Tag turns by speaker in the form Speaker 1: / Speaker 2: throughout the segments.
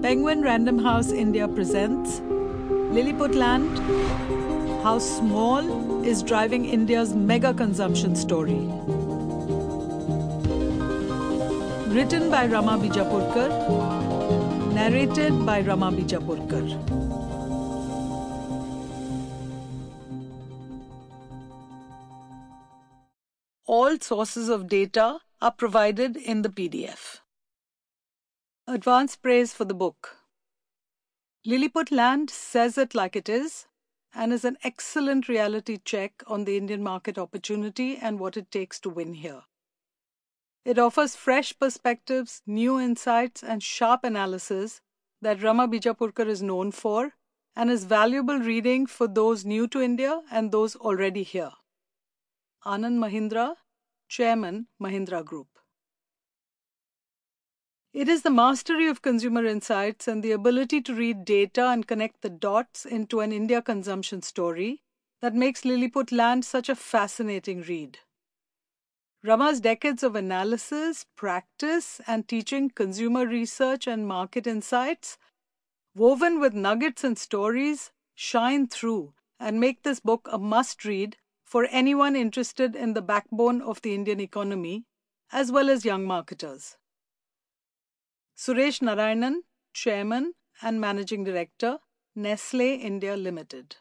Speaker 1: Penguin Random House India presents Lilliput Land, How Small is Driving India's Mega Consumption Story. Written by Rama Bijapurkar, narrated by Rama Bijapurkar. All sources of data are provided in the PDF. Advance praise for the book. Lilliput Land says it like it is and is an excellent reality check on the Indian market opportunity and what it takes to win here. It offers fresh perspectives, new insights, and sharp analysis that Rama Bijapurkar is known for and is valuable reading for those new to India and those already here. Anand Mahindra, Chairman, Mahindra Group. It is the mastery of consumer insights and the ability to read data and connect the dots into an India consumption story that makes Lilliput Land such a fascinating read. Rama's decades of analysis, practice, and teaching consumer research and market insights, woven with nuggets and stories, shine through and make this book a must-read for anyone interested in the backbone of the Indian economy, as well as young marketers. Suresh Narayanan, Chairman and Managing Director, Nestlé India Limited.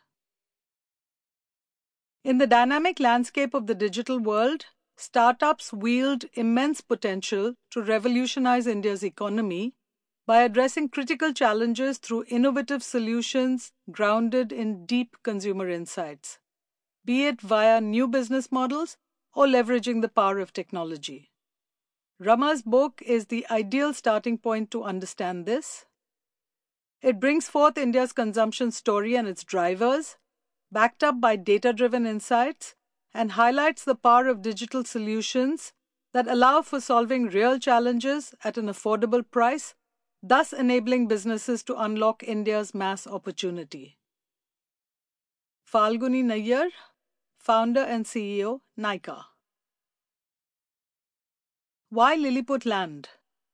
Speaker 1: In the dynamic landscape of the digital world, startups wield immense potential to revolutionize India's economy by addressing critical challenges through innovative solutions grounded in deep consumer insights, be it via new business models or leveraging the power of technology. Rama's book is the ideal starting point to understand this. It brings forth India's consumption story and its drivers, backed up by data-driven insights, and highlights the power of digital solutions that allow for solving real challenges at an affordable price, thus enabling businesses to unlock India's mass opportunity. Falguni Nayyar, Founder and CEO, Nykaa. Why Lilliput Land?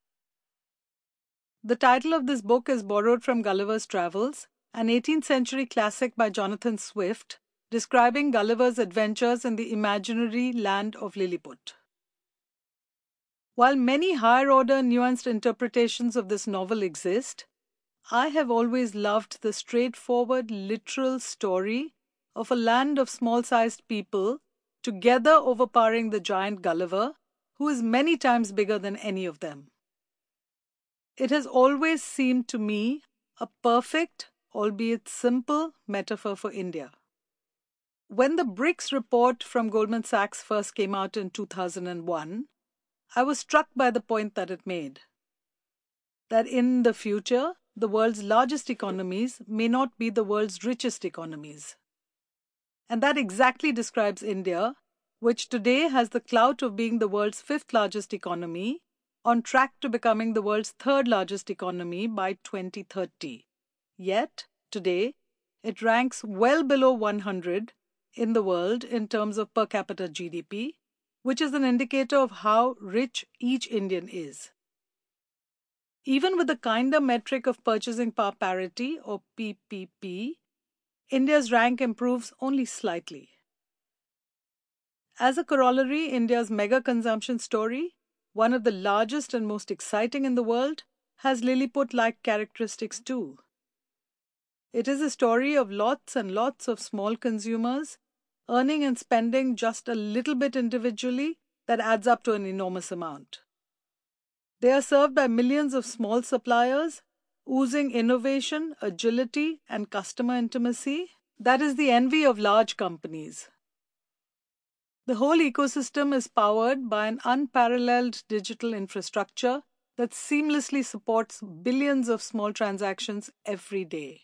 Speaker 1: The title of this book is borrowed from Gulliver's Travels, an 18th century classic by Jonathan Swift, describing Gulliver's adventures in the imaginary land of Lilliput. While many higher-order nuanced interpretations of this novel exist, I have always loved the straightforward, literal story of a land of small-sized people together overpowering the giant Gulliver, who is many times bigger than any of them. It has always seemed to me a perfect, albeit simple, metaphor for India. When the BRICS report from Goldman Sachs first came out in 2001, I was struck by the point that it made. That in the future, the world's largest economies may not be the world's richest economies. And that exactly describes India, which today has the clout of being the world's fifth largest economy, on track to becoming the world's third largest economy by 2030. Yet, today, it ranks well below 100 in the world in terms of per capita GDP, which is an indicator of how rich each Indian is. Even with the kinder metric of purchasing power parity, or PPP, India's rank improves only slightly. As a corollary, India's mega consumption story, one of the largest and most exciting in the world, has Lilliput-like characteristics too. It is a story of lots and lots of small consumers earning and spending just a little bit individually that adds up to an enormous amount. They are served by millions of small suppliers, oozing innovation, agility, and customer intimacy that is the envy of large companies. The whole ecosystem is powered by an unparalleled digital infrastructure that seamlessly supports billions of small transactions every day.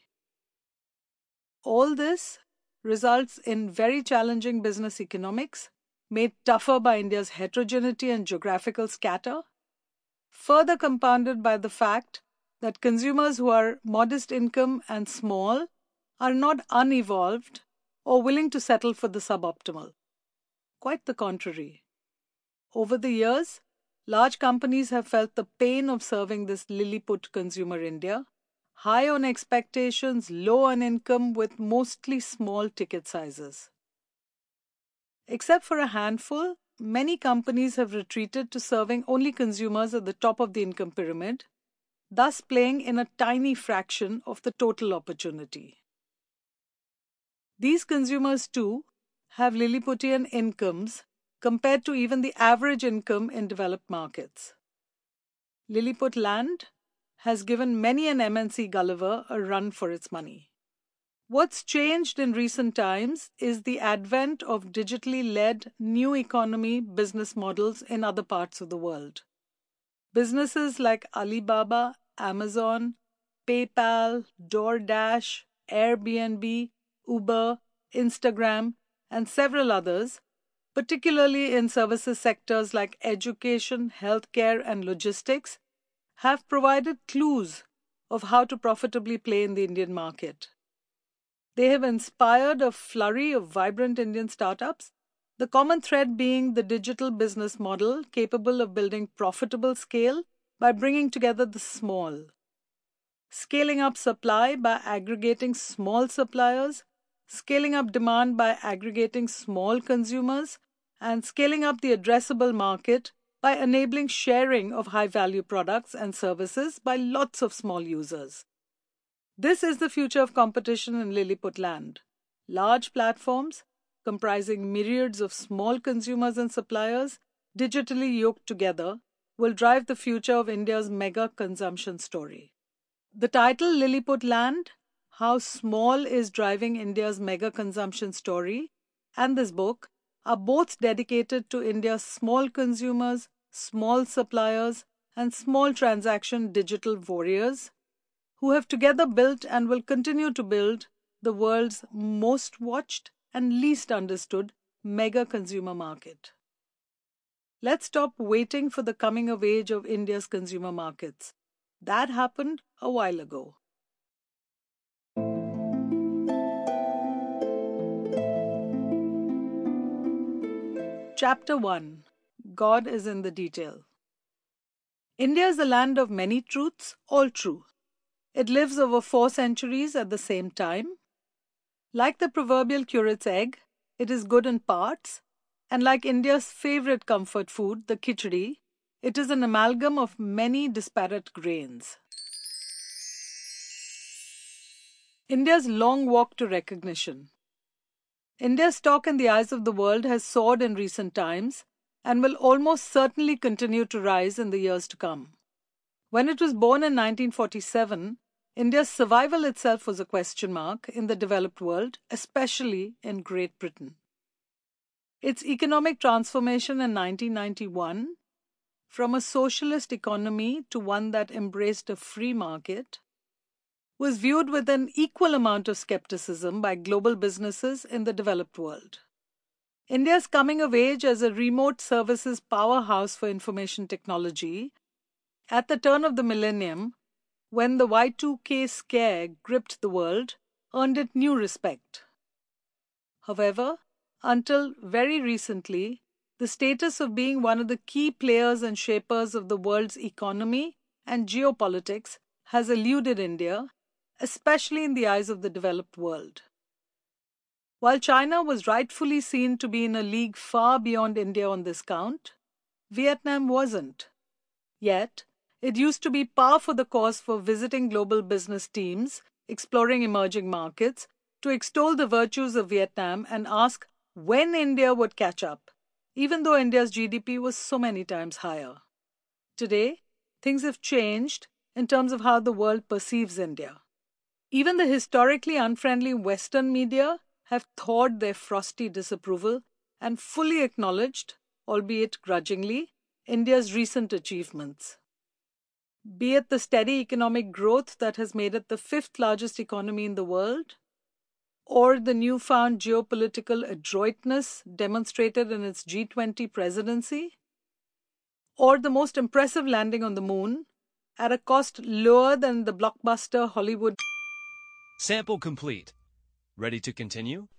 Speaker 1: All this results in very challenging business economics, made tougher by India's heterogeneity and geographical scatter, further compounded by the fact that consumers who are modest income and small are not unevolved or willing to settle for the suboptimal. Quite the contrary. Over the years, large companies have felt the pain of serving this Lilliput consumer India high on expectations, low on income, with mostly small ticket sizes. Except for a handful, many companies have retreated to serving only consumers at the top of the income pyramid, thus playing in a tiny fraction of the total opportunity. These consumers, too, have Lilliputian incomes compared to even the average income in developed markets. Lilliput Land has given many an MNC Gulliver a run for its money. What's changed in recent times is the advent of digitally led new economy business models in other parts of the world. Businesses like Alibaba, Amazon, PayPal, DoorDash, Airbnb, Uber, Instagram, and several others, particularly in services sectors like education, healthcare, and logistics, have provided clues of how to profitably play in the Indian market. They have inspired a flurry of vibrant Indian startups, the common thread being the digital business model capable of building profitable scale by bringing together the small. Scaling up supply by aggregating small suppliers, scaling up demand by aggregating small consumers, and scaling up the addressable market by enabling sharing of high-value products and services by lots of small users. This is the future of competition in Lilliput Land. Large platforms, comprising myriads of small consumers and suppliers, digitally yoked together, will drive the future of India's mega consumption story. The title Lilliput Land, How Small is Driving India's Mega Consumption Story, and this book are both dedicated to India's small consumers, small suppliers, and small transaction digital warriors, who have together built and will continue to build the world's most watched and least understood mega consumer market. Let's stop waiting for the coming of age of India's consumer markets. That happened a while ago. Chapter 1. God is in the detail. India is the land of many truths, all true. It lives over 4 centuries at the same time. Like the proverbial curate's egg, it is good in parts, and like India's favorite comfort food, the khichdi, it is an amalgam of many disparate grains. India's long walk to recognition. India's stock in the eyes of the world has soared in recent times and will almost certainly continue to rise in the years to come. When it was born in 1947, India's survival itself was a question mark in the developed world, especially in Great Britain. Its economic transformation in 1991, from a socialist economy to one that embraced a free market, was viewed with an equal amount of skepticism by global businesses in the developed world. India's coming of age as a remote services powerhouse for information technology at the turn of the millennium, when the Y2K scare gripped the world, earned it new respect. However, until very recently, the status of being one of the key players and shapers of the world's economy and geopolitics has eluded India, especially in the eyes of the developed world. While China was rightfully seen to be in a league far beyond India on this count, Vietnam wasn't. Yet, it used to be par for the course for visiting global business teams, exploring emerging markets, to extol the virtues of Vietnam and ask when India would catch up, even though India's GDP was so many times higher. Today, things have changed in terms of how the world perceives India. Even the historically unfriendly Western media have thawed their frosty disapproval and fully acknowledged, albeit grudgingly, India's recent achievements. Be it the steady economic growth that has made it the 5th largest economy in the world, or the newfound geopolitical adroitness demonstrated in its G20 presidency, or the most impressive landing on the moon at a cost lower than the blockbuster Hollywood.
Speaker 2: Sample complete. Ready to continue?